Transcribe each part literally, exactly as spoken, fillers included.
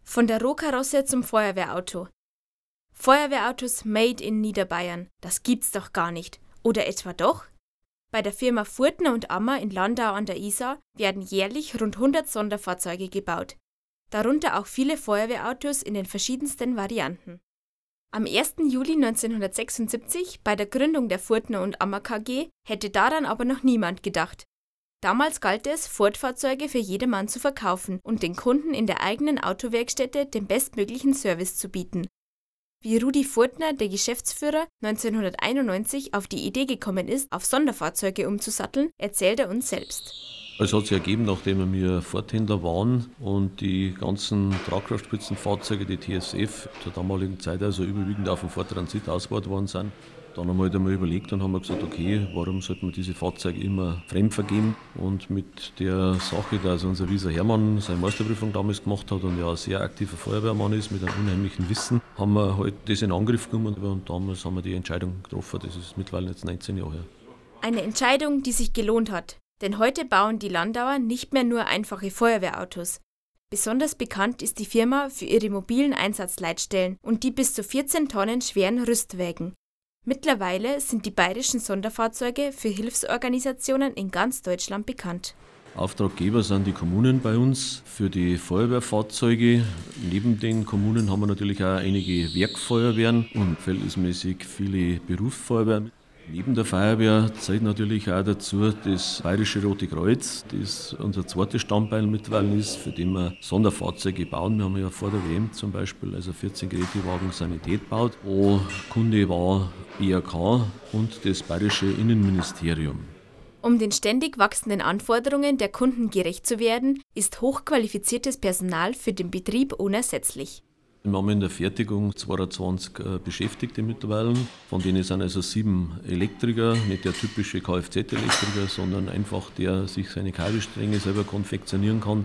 Von der Rohkarosse zum Feuerwehrauto. Feuerwehrautos made in Niederbayern, das gibt's doch gar nicht. Oder etwa doch? Bei der Firma Furtner und Ammer in Landau an der Isar werden jährlich rund hundert Sonderfahrzeuge gebaut. Darunter auch viele Feuerwehrautos in den verschiedensten Varianten. Am ersten Juli neunzehnhundertsechsundsiebzig, bei der Gründung der Furtner und Ammer K G, hätte daran aber noch niemand gedacht. Damals galt es, Ford-Fahrzeuge für jedermann zu verkaufen und den Kunden in der eigenen Autowerkstätte den bestmöglichen Service zu bieten. Wie Rudi Furtner, der Geschäftsführer, neunzehnhunderteinundneunzig auf die Idee gekommen ist, auf Sonderfahrzeuge umzusatteln, erzählt er uns selbst. Es hat sich ergeben, nachdem wir Ford-Händler waren und die ganzen Tragkraftspitzenfahrzeuge, die T S F, zur damaligen Zeit also überwiegend auf dem Ford Transit ausgebaut worden sind. Dann haben wir halt einmal überlegt und haben wir gesagt, okay, warum sollte man diese Fahrzeuge immer fremd vergeben? Und mit der Sache, dass unser Wieser Hermann seine Meisterprüfung damals gemacht hat und ja ein sehr aktiver Feuerwehrmann ist mit einem unheimlichen Wissen, haben wir halt das in Angriff genommen und damals haben wir die Entscheidung getroffen. Das ist mittlerweile jetzt neunzehn Jahre her. Eine Entscheidung, die sich gelohnt hat. Denn heute bauen die Landauer nicht mehr nur einfache Feuerwehrautos. Besonders bekannt ist die Firma für ihre mobilen Einsatzleitstellen und die bis zu vierzehn Tonnen schweren Rüstwägen. Mittlerweile sind die bayerischen Sonderfahrzeuge für Hilfsorganisationen in ganz Deutschland bekannt. Auftraggeber sind die Kommunen bei uns für die Feuerwehrfahrzeuge. Neben den Kommunen haben wir natürlich auch einige Werkfeuerwehren und verhältnismäßig viele Berufsfeuerwehren. Neben der Feuerwehr zählt natürlich auch dazu das Bayerische Rote Kreuz, das unser zweites Standbein mittlerweile ist, für den wir Sonderfahrzeuge bauen. Wir haben ja vor der W M zum Beispiel also vierzehn Gerätewagen Sanität gebaut, wo Kunde war B R K und das Bayerische Innenministerium. Um den ständig wachsenden Anforderungen der Kunden gerecht zu werden, ist hochqualifiziertes Personal für den Betrieb unersetzlich. Wir haben in der Fertigung zweiundzwanzig Beschäftigte mittlerweile, von denen sind also sieben Elektriker, nicht der typische Kfz-Elektriker, sondern einfach der sich seine Kabelstränge selber konfektionieren kann,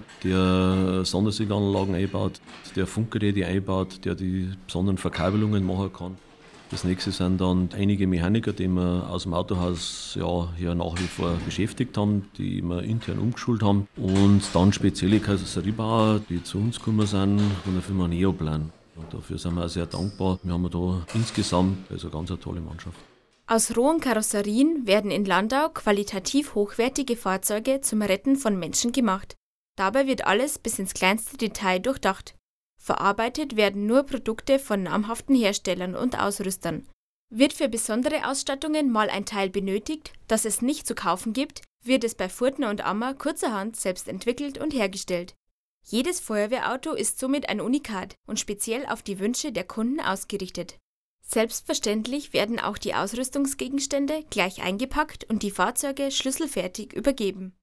der Sondersignalanlagen einbaut, der Funkgeräte einbaut, der die besonderen Verkabelungen machen kann. Das nächste sind dann einige Mechaniker, die wir aus dem Autohaus ja, hier nach wie vor beschäftigt haben, die wir intern umgeschult haben. Und dann spezielle Karosseriebauer, die zu uns gekommen sind, von der Firma Neoplan. Und dafür sind wir auch sehr dankbar. Wir haben da insgesamt also ganz eine tolle Mannschaft. Aus rohen Karosserien werden in Landau qualitativ hochwertige Fahrzeuge zum Retten von Menschen gemacht. Dabei wird alles bis ins kleinste Detail durchdacht. Verarbeitet werden nur Produkte von namhaften Herstellern und Ausrüstern. Wird für besondere Ausstattungen mal ein Teil benötigt, das es nicht zu kaufen gibt, wird es bei Furtner und Ammer kurzerhand selbst entwickelt und hergestellt. Jedes Feuerwehrauto ist somit ein Unikat und speziell auf die Wünsche der Kunden ausgerichtet. Selbstverständlich werden auch die Ausrüstungsgegenstände gleich eingepackt und die Fahrzeuge schlüsselfertig übergeben.